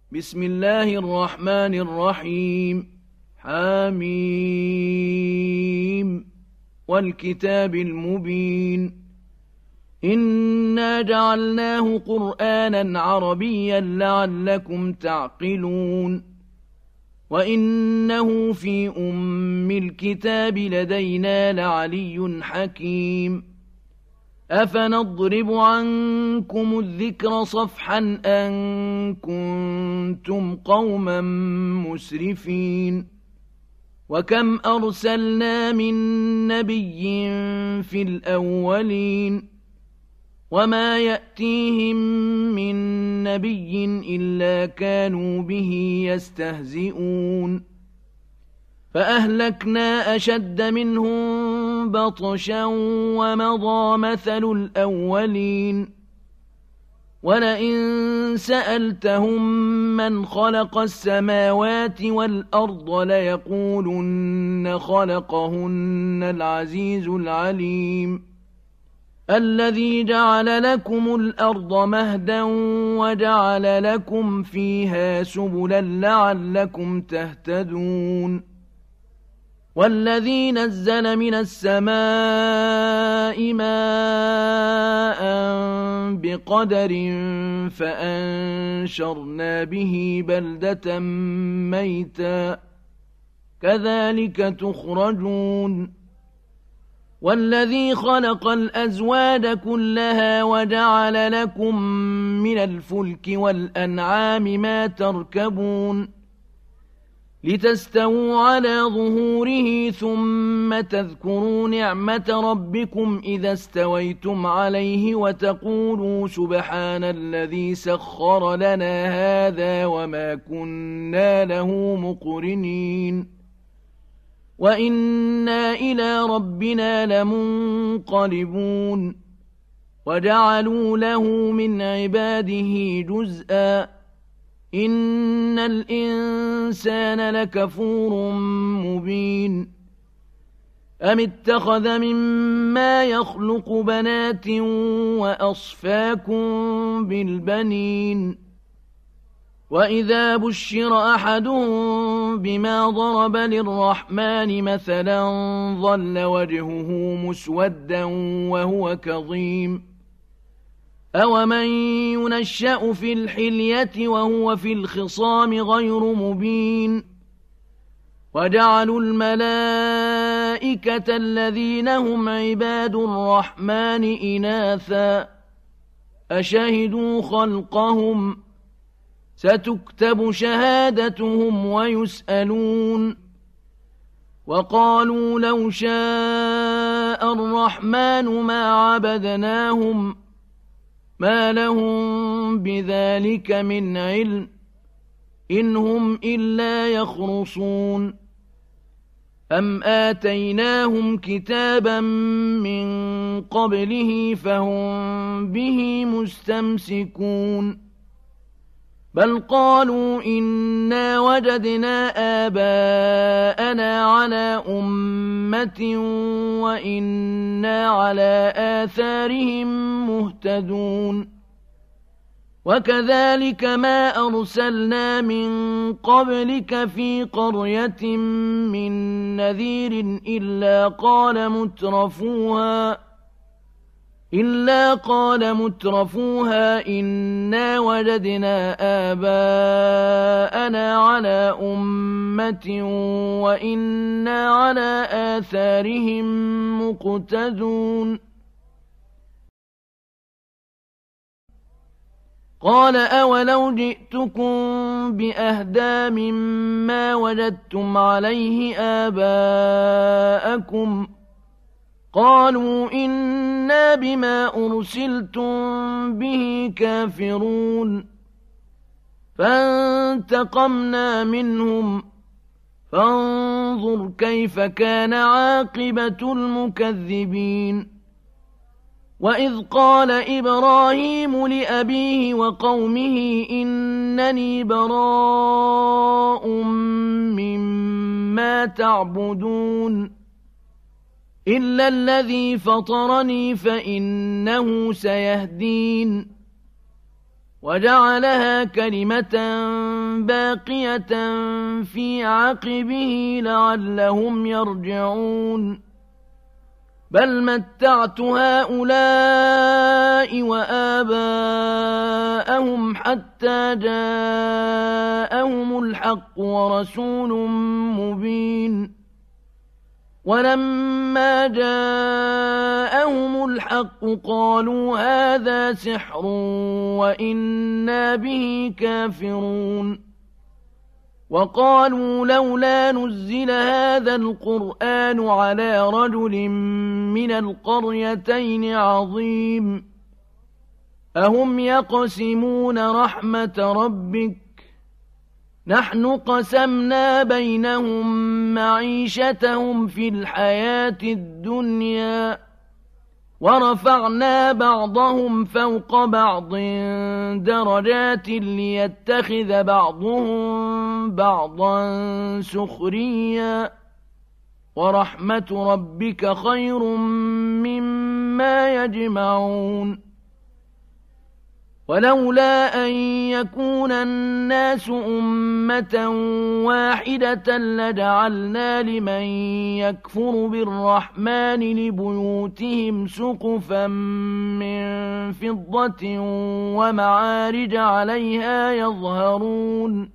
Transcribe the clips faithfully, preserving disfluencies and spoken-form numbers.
بسم الله الرحمن الرحيم حميم والكتاب المبين إنا جعلناه قرآنا عربيا لعلكم تعقلون وإنه في أم الكتاب لدينا لعلي حكيم أفنضرب عنكم الذكر صفحا أن كنتم قوما مسرفين وكم أرسلنا من نبي في الأولين وما يأتيهم من نبي إلا كانوا به يستهزئون فأهلكنا أشد منهم بطشا ومضى مثل الأولين ولئن سألتهم من خلق السماوات والأرض ليقولن خلقهن العزيز العليم الذي جعل لكم الأرض مهدا وجعل لكم فيها سبلا لعلكم تهتدون والذي نزل من السماء ماء بقدر فأنشرنا به بلدة ميتا كذلك تخرجون والذي خلق الأزواج كلها وجعل لكم من الفلك والأنعام ما تركبون لتستووا على ظهوره ثم تذكروا نعمة ربكم إذا استويتم عليه وتقولوا سبحان الذي سخر لنا هذا وما كنا له مقرنين وإنا إلى ربنا لمنقلبون وجعلوا له من عباده جزءا إن الإنسان لكفور مبين أم اتخذ مما يخلق بنات وأصفاكم بالبنين وإذا بشر أحدهم بما ضرب للرحمن مثلا ظل وجهه مسودا وهو كظيم أومن ينشأ في الحلية وهو في الخصام غير مبين وجعلوا الملائكة الذين هم عباد الرحمن إناثا أشهدوا خلقهم ستكتب شهادتهم ويسألون وقالوا لو شاء الرحمن ما عبدناهم ما لهم بذلك من علم إن هم إلا يخرصون أم آتيناهم كتابا من قبله فهم به مستمسكون بل قالوا إنا وجدنا آباءنا على أمة وإنا على آثارهم مهتدون وكذلك ما أرسلنا من قبلك في قرية من نذير إلا قال مترفوها إلا قال مترفوها إنا وجدنا آباءنا على أمة وإنا على آثارهم مقتدون قال أولو جئتكم بأهدى مما وجدتم عليه آباءكم قالوا إنا بما أرسلتم به كافرون فانتقمنا منهم فانظر كيف كان عاقبة المكذبين وإذ قال إبراهيم لأبيه وقومه إنني براء مما تعبدون إلا الذي فطرني فإنه سيهدين وجعلها كلمة باقية في عقبه لعلهم يرجعون بل متعت هؤلاء وآباءهم حتى جاءهم الحق ورسول مبين ولما جاءهم الحق قالوا هذا سحر وإنا به كافرون وقالوا لولا نزل هذا القرآن على رجل من القريتين عظيم أهم يقسمون رحمة ربك نحن قسمنا بينهم معيشتهم في الحياة الدنيا ورفعنا بعضهم فوق بعض درجات ليتخذ بعضهم بعضا سخريا ورحمة ربك خير مما يجمعون ولولا أن يكون الناس أمة واحدة لجعلنا لمن يكفر بالرحمن لبيوتهم سقفا من فضة ومعارج عليها يظهرون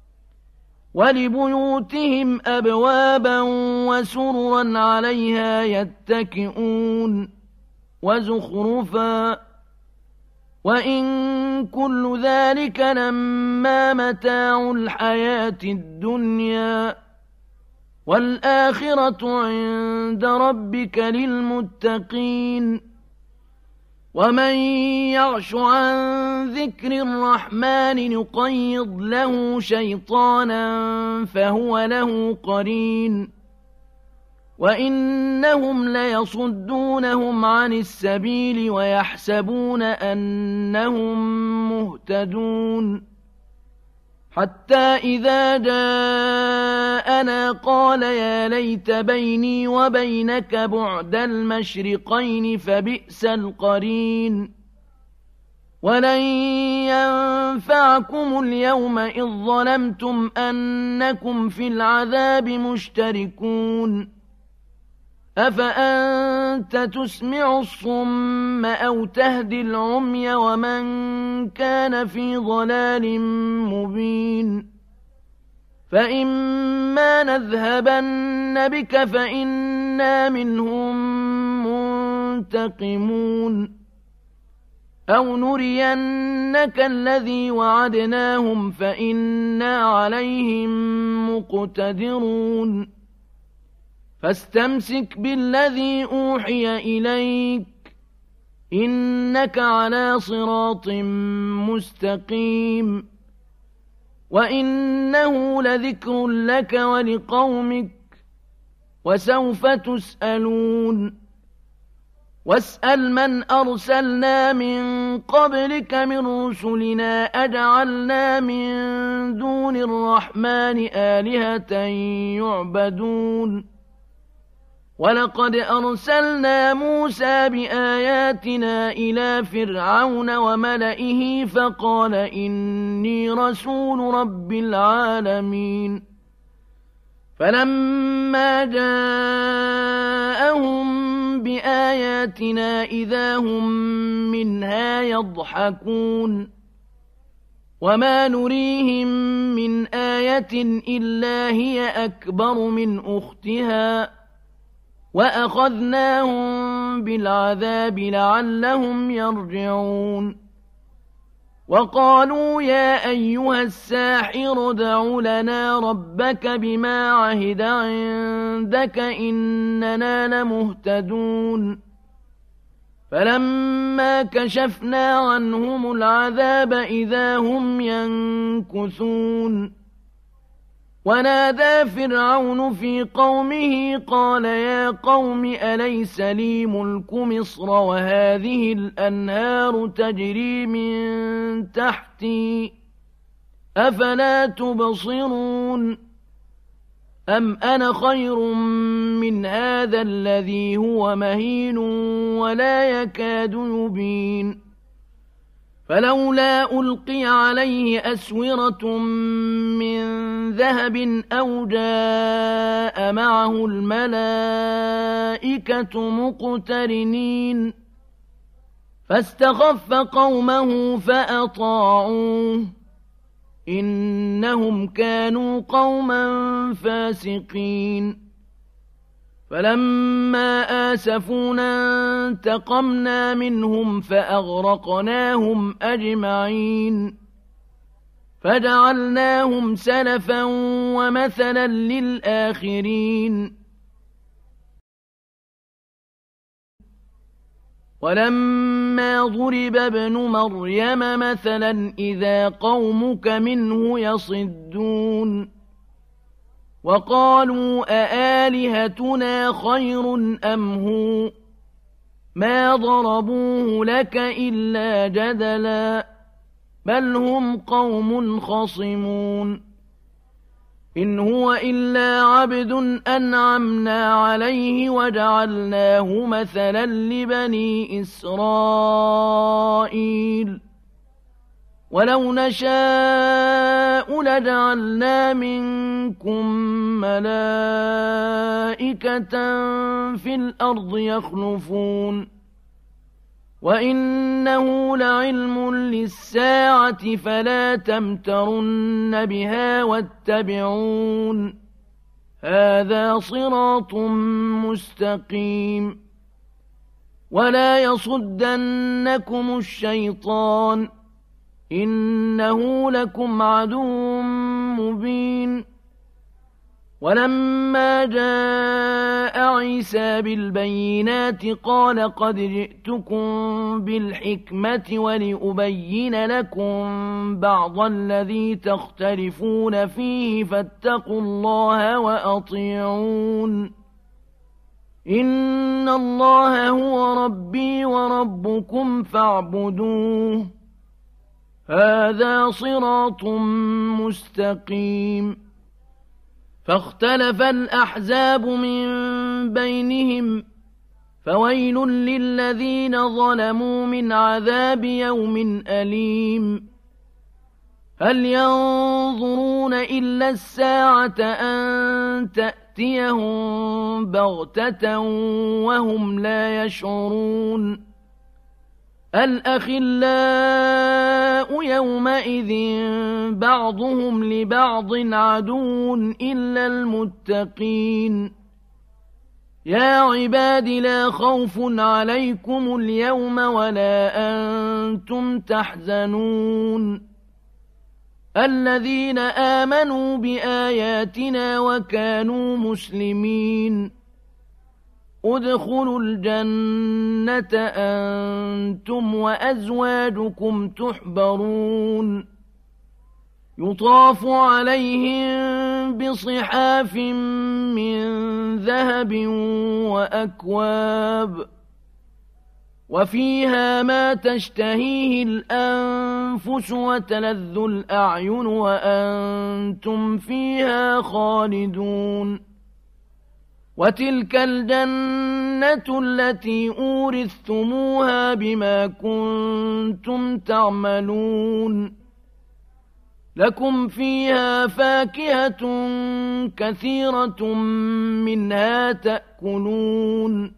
ولبيوتهم أبوابا وسررا عليها يتكئون وزخرفا وإن كل ذلك لما متاع الحياة الدنيا والآخرة عند ربك للمتقين ومن يعش عن ذكر الرحمن نقيض له شيطانا فهو له قرين وإنهم ليصدونهم عن السبيل ويحسبون أنهم مهتدون حتى إذا جاءنا قال يا ليت بيني وبينك بعد المشرقين فبئس القرين ولن ينفعكم اليوم إذ ظلمتم أنكم في العذاب مشتركون أفأنت تسمع الصم أو تهدي العمي ومن كان في ضلال مبين فإما نذهبن بك فإنا منهم منتقمون أو نرينك الذي وعدناهم فإنا عليهم مقتدرون فاستمسك بالذي أوحي إليك إنك على صراط مستقيم وإنه لذكر لك ولقومك وسوف تسألون واسأل من أرسلنا من قبلك من رسلنا أجعلنا من دون الرحمن آلهة يعبدون ولقد أرسلنا موسى بآياتنا إلى فرعون وملئه فقال إني رسول رب العالمين فلما جاءهم بآياتنا إذا هم منها يضحكون وما نريهم من آية إلا هي أكبر من أختها وأخذناهم بالعذاب لعلهم يرجعون وقالوا يا أيها الساحر ادع لنا ربك بما عهد عندك إننا لمهتدون فلما كشفنا عنهم العذاب إذا هم ينكثون ونادى فرعون في قومه قال يا قوم أليس لي ملك مصر وهذه الأنهار تجري من تحتي أفلا تبصرون أم أنا خير من هذا الذي هو مهين ولا يكاد يبين فلولا ألقي عليه أسورة من ذهب أو جاء معه الملائكة مقترنين فاستخف قومه فأطاعوه إنهم كانوا قوما فاسقين فلما آسفونا انتقمنا منهم فأغرقناهم أجمعين فجعلناهم سلفا ومثلا للآخرين ولما ضرب ابن مريم مثلا إذا قومك منه يصدون وقالوا أآلهتنا خير أم هو ما ضربوه لك إلا جدلا بل هم قوم خصمون إن هو إلا عبد أنعمنا عليه وجعلناه مثلا لبني إسرائيل ولو نشاء لجعلنا منكم ملائكة في الأرض يخلفون وإنه لعلم للساعة فلا تمترن بها واتبعون هذا صراط مستقيم ولا يصدنكم الشيطان إنه لكم عدو مبين ولما جاء عيسى بالبينات قال قد جئتكم بالحكمة ولأبين لكم بعض الذي تختلفون فيه فاتقوا الله وأطيعون إن الله هو ربي وربكم فاعبدوه هذا صراط مستقيم فاختلف الأحزاب من بينهم فويل للذين ظلموا من عذاب يوم أليم هل ينظرون إلا الساعة أن تأتيهم بغتة وهم لا يشعرون الأخلاء يومئذ بعضهم لبعض عدو إلا المتقين يا عباد لا خوف عليكم اليوم ولا أنتم تحزنون الذين آمنوا بآياتنا وكانوا مسلمين ادخلوا الجنة أنتم وأزواجكم تحبرون يطاف عليهم بصحاف من ذهب وأكواب وفيها ما تشتهيه الأنفس وتلذ الأعين وأنتم فيها خالدون وتلك الجنة التي أورثتموها بما كنتم تعملون لكم فيها فاكهة كثيرة منها تأكلون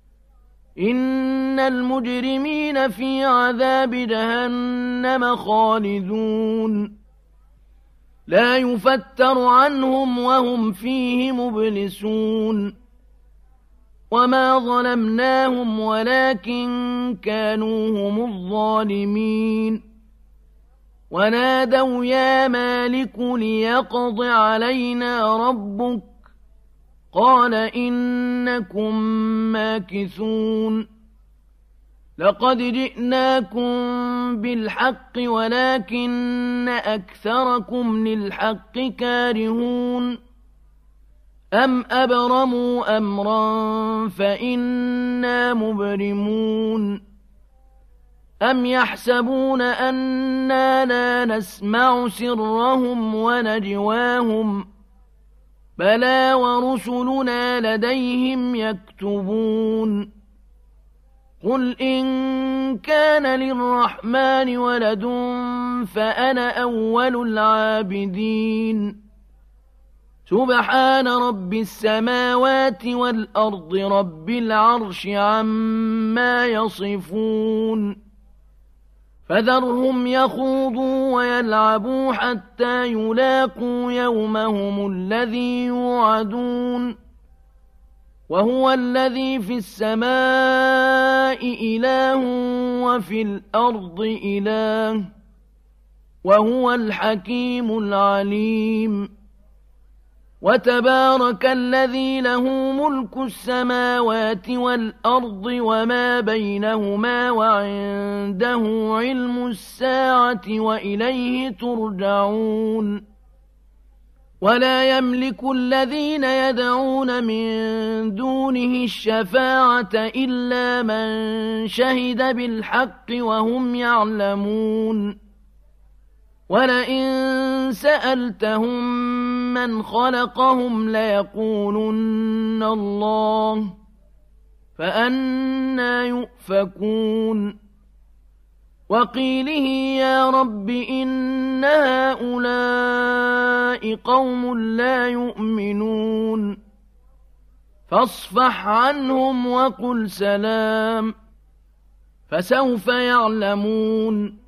إن المجرمين في عذاب جهنم خالدون لا يفتر عنهم وهم فيه مبلسون وما ظلمناهم ولكن كانوا هم الظالمين ونادوا يا مالك ليقض علينا ربك قال إنكم ماكثون لقد جئناكم بالحق ولكن أكثركم للحق كارهون أم أبرموا أمرا فإنا مبرمون أم يحسبون أنا لا نسمع سرهم ونجواهم بلى ورسلنا لديهم يكتبون قل إن كان للرحمن ولد فأنا أول العابدين سبحان رب السماوات والأرض رب العرش عما يصفون فذرهم يخوضوا ويلعبوا حتى يلاقوا يومهم الذي يوعدون وهو الذي في السماء إله وفي الأرض إله وهو الحكيم العليم وتبارك الذي له ملك السماوات والأرض وما بينهما وعنده علم الساعة وإليه ترجعون ولا يملك الذين يدعون من دونه الشفاعة إلا من شهد بالحق وهم يعلمون ولئن سألتهم من خلقهم ليقولن الله فأنى يؤفكون وقيله يا رب إن هؤلاء قوم لا يؤمنون فاصفح عنهم وقل سلام فسوف يعلمون